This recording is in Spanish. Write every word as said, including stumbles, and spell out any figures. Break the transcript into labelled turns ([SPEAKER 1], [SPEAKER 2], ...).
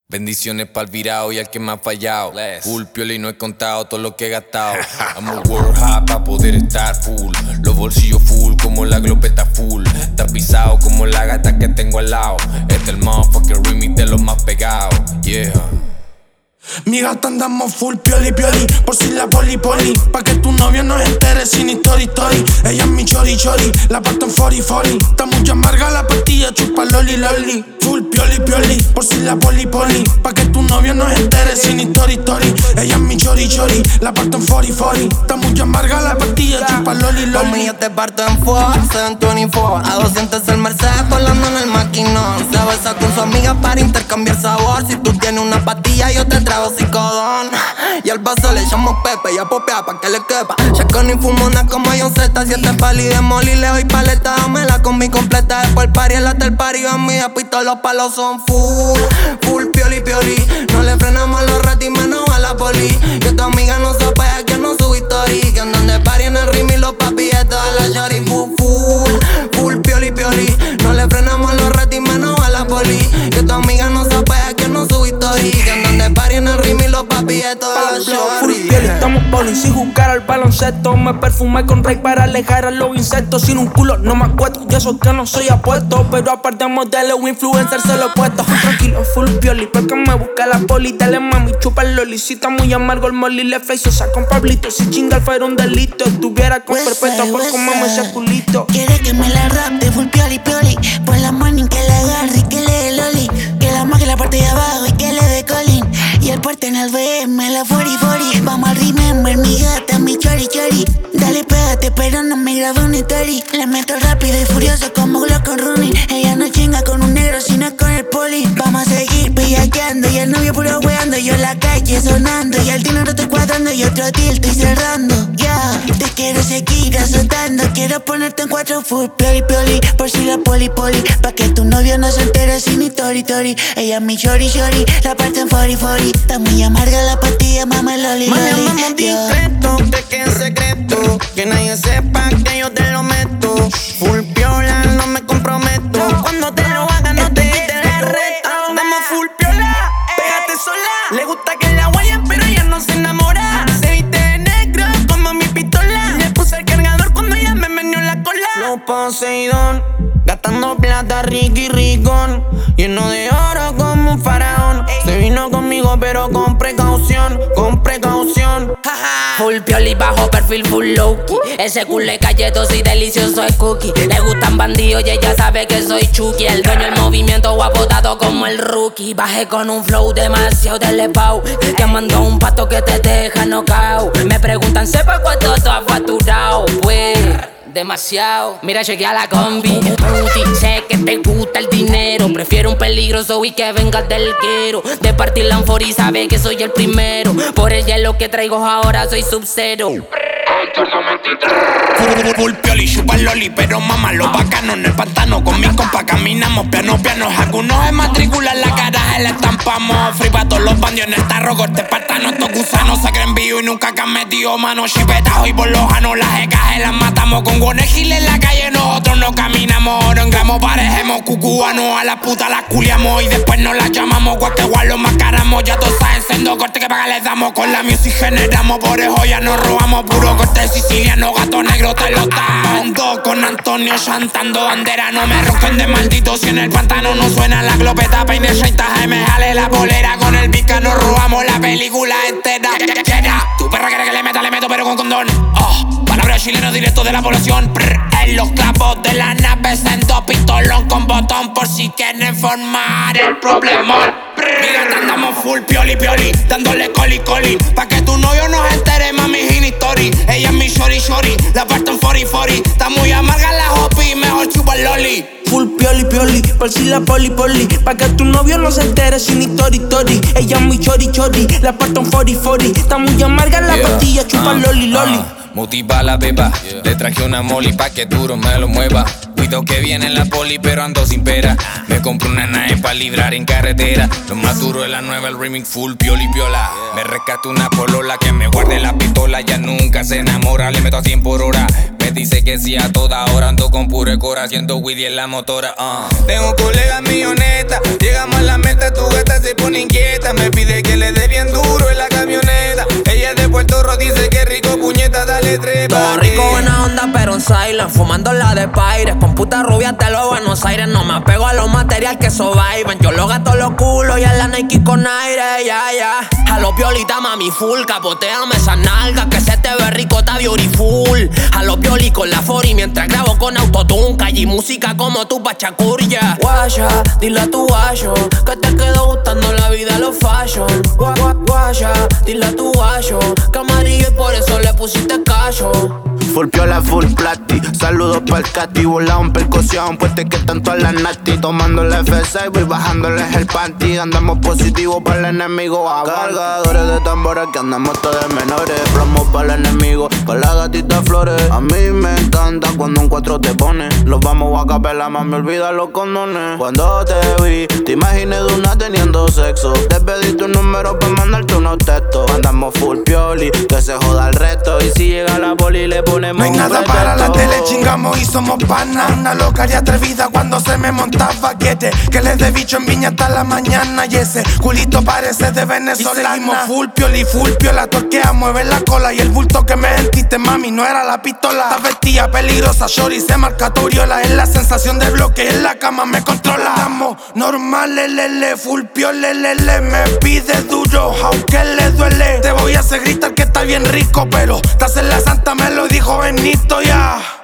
[SPEAKER 1] Bendiciones pa'l virao y al que me ha fallado. Full piola y no he contado todo lo que he gastado. I'm a world hot pa' poder estar full. Los bolsillos full como la glopeta full. Tapizado como la gata que tengo al lado. Este es el motherfucker remix de los más pegados. Yeah.
[SPEAKER 2] Mi gata andamos full pioli pioli, por si la poli poli, pa' que tu novio no se entere sin story story. Ella es mi chori chori, la parto en forty forty. Está muy amarga la pastilla, chupa loli loli. Full pioli pioli, por si la poli poli, pa' que tu novio no se entere sin story story. Ella es mi chori chori, la parto en forty forty. Está muy amarga la pastilla, chupa loli loli.
[SPEAKER 3] Conmigo te parto en Ford, setecientos veinticuatro. A doscientos el Mercedes volando en el maquinón. Se besa con su amiga para intercambiar sabor. Si tú tienes una pastilla yo te traigo psicodón. Y al vaso le llamo Pepe y a popea pa' que le quepa. Ya con ni fumona como John Z. Siete pali de moli, le doy paleta. Dámela con mi completa. Después el party, el hotel party. A mí después todos los palos son full. Full pioli pioli. No le frenamos a los ratos y menos a la poli. Que tu amiga no sepa que no sube story. Que andan de party en el rim y los papi de toda la shorty. Full, full, full pioli pioli. No le frenamos a los ratos y menos a la poli. Que tu amiga no sepa que no sube story. Que andan de party en el rim y los papi de toda la shorty.
[SPEAKER 4] Estamos bowling sin jugar al baloncesto. Me perfumé con Rey para alejar a los insectos. Sin un culo no me acuesto, y eso que no soy apuesto. Pero aparte modelo influencer se lo he puesto. Tranquilo, full pioli, porque me busca la poli. Dale mami, chupa el loli. Si está muy amargo el molly, le flexo, saca un Pablito. Si chingar fuera un delito, estuviera con perpetuo por comerme ese culito.
[SPEAKER 5] Quiere que me la rapte, full pioli pioli. Por la morning que la agarre y que le dé loli. Que la mague la parte de abajo y que le dé colín. Y el porte en el B M, la forty forty. Vamos al remember, mi gata, mi chori chori. Dale, pégate, pero no me grabo un story. Le meto rápido y furioso como Glock con Rooney. Ella no chinga con un negro, sino con el poli. Vamos a seguir pillaqueando y el novio puro weando. Yo en la calle sonando y al dinero estoy cuadrando y otro deal estoy cerrando. Ya, yeah, te quiero seguir azotando. Quiero ponerte en cuatro full pioli pioli. Por si la poli poli, pa' que tu novio no se entere sin story story. Ella es mi chori chori, la parte en forty forty. Está muy amarga la pastilla, mama loli loli.
[SPEAKER 3] Manejamos discreto, que quede en secreto. Que nadie sepa que yo te lo meto. Full piola, no me comprometo. Cuando te lo haga no te quites el reto. Damos full piola, pégate sola. Le gusta que la guayen pero ella no se enamora. Se viste de negro como mi pistola. Le puse el cargador cuando ella me meneó la cola. Los Poseidón, gastando plata Ricky Ricón. Lleno de oro como un faraón. Se vino conmigo pero con precaución, con precaución.
[SPEAKER 6] Full pioli bajo perfil full low-key. Ese culo es galletos y delicioso es cookie. Le gustan bandidos y ella sabe que soy Chucky. El dueño del movimiento guapo dado como el rookie. Bajé con un flow demasiado delepao. Te mandó un pato que te deja knockout. Me preguntan, ¿sepa cuánto tú has facturado? Pues demasiado. Mira, llegué a la combi. Booty, sé que te gusta el dinero. Prefiero un peligroso y que vengas del quiero. De partir la y sabe que soy el primero. Por el hielo que traigo ahora soy Sub-Zero.
[SPEAKER 2] Full pioli, chupa loli, pero mamá los bacanos en el pantano. Con mis compas caminamos piano piano. Algunos en matrícula en la cara le estampamos. Free pa' todos los bandios en el tarro, corte espartano. Estos gusanos se creen vivos y nunca que han metido mano. Chipetajo y por los janos, las ecajes las matamos. Con guanejil en la calle nosotros no caminamos. No engramos, parejemos cucubanos. A las putas las culiamos y después nos las llamamos. Cualquier guay lo mascaramos. Ya todos saben, sendo corte que paga les damos. Con la music generamos, por eso ya nos robamos. Puro corte siciliano, gato negro te lo dando. Con Antonio chantando bandera. No me roquen de maldito si en el pantano no suena la glopeta. Peine treinta me jale la polera. Con el pica nos robamos la película entera. Tu perra quiere que le meta, le meto pero con condón. Oh, palabra chileno directo de la población. Prr, en los clavos de la nave sento pistolón con botón por si quieren formar el problemón. Mira, andamos full pioli pioli, dándole coli coli. Pa' que tu novio no se entere, mami, in story. Ella es mi shori shori, la parto en forty forty. Está muy amarga la hopi, mejor chupa el loli.
[SPEAKER 4] Full pioli pioli, por si la poli poli. Pa' que tu novio no se entere sin story story. Ella es mi chori chori, la parto en forty forty. Está muy amarga la
[SPEAKER 1] Yeah.
[SPEAKER 4] pastilla, chupa
[SPEAKER 1] uh,
[SPEAKER 4] loli loli.
[SPEAKER 1] uh, Motiva la beba, yeah. Le traje una moli pa' que duro me lo mueva. Cuido que viene la poli pero ando sin pera. Me compré una nave pa' librar en carretera. Lo más duro es la nueva, el remix full pioli piola. Me rescato una polola que me guarde la pistola. Ya nunca se enamora, le meto a cien por hora. Me dice que sí a toda hora. Ando con pure cora, haciendo Widdy en la motora. uh. Tengo colegas millonetas, llegamos a la meta, tu gata se pone inquieta. me pide que le dé bien duro en la camioneta. Ella es de Puerto Rico, dice que rico, puñeta, dale trepa.
[SPEAKER 6] Todo rico, buena onda, pero en silent. Fumando la de Paires, con puta rubia de los Buenos Aires. No me apego a los material que surviven. Yo lo gasto los culos y a la Nike con aire, ya, ya. A los violita, mami, full, capoteame esa nalga. Que se te ve rico, está beautiful. A los violi con la fori mientras grabo con autotune. Calle y música como tu pachacurya. Guaya, dile a tu guayo que te quedó gustando la vida, los fashion. Gua, gua, guaya, dile a tu guayo que amarillo y por eso le pusiste callo.
[SPEAKER 7] Full piola, full plati. Saludos pa'l Cati, volado en percusión. Pueste que están todas las nati. Tomando el F seis, voy bajándoles el panty. Andamos positivo para el enemigo. A cargadores de tambores que andamos todos de menores. Promo para el enemigo, con la gatita flores. A mí me encanta cuando un cuatro te pone. Los vamos a capela, más me olvida los condones. Cuando te vi, te imaginé de una teniendo sexo. Te pedí tu número para mandarte unos textos. Andamos full pioli, que se joda el resto. Y si llega la poli le ponemos.
[SPEAKER 2] No hay nada para la tele, chingamos y somos panas. Una loca y atrevida cuando se me montaba. Quiere que le dé bicho en Viña hasta la mañana. Y ese culito parece de venezolana. Y seguimos full pioli, full piola. Torquea, mueve la cola. Y el bulto que me sentiste, mami, no era la pistola. Esta vestida peligrosa, shorty, se marca Toriola. Es la sensación de bloque, en la cama me controla. Estamos normales, lele, full piola, lele. Me pide duro, aunque le duele. Te voy a hacer gritar que está bien rico, pero estás en la santa, me lo dijo Benito ya.